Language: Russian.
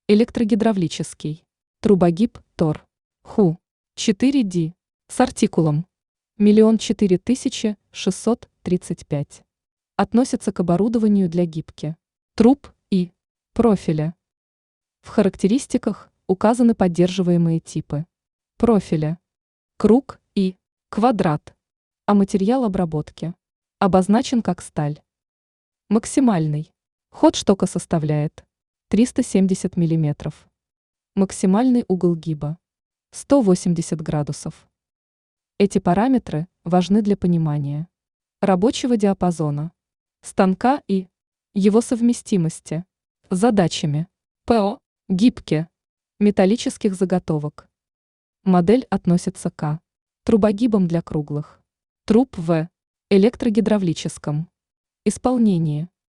Электрогидравлический. Трубогиб ТОР. ХУ. 4D. С артикулом 1 004 635. Относится к оборудованию для гибки труб и профиля. В характеристиках указаны поддерживаемые типы профиля: круг и квадрат, а материал обработки обозначен как сталь. Максимальный ход штока составляет 370 мм. Максимальный угол гиба 180 градусов. Эти параметры важны для понимания рабочего диапазона станка и его совместимости с задачами ПО, гибки, металлических заготовок. Модель относится к трубогибам для круглых труб в электрогидравлическом исполнении.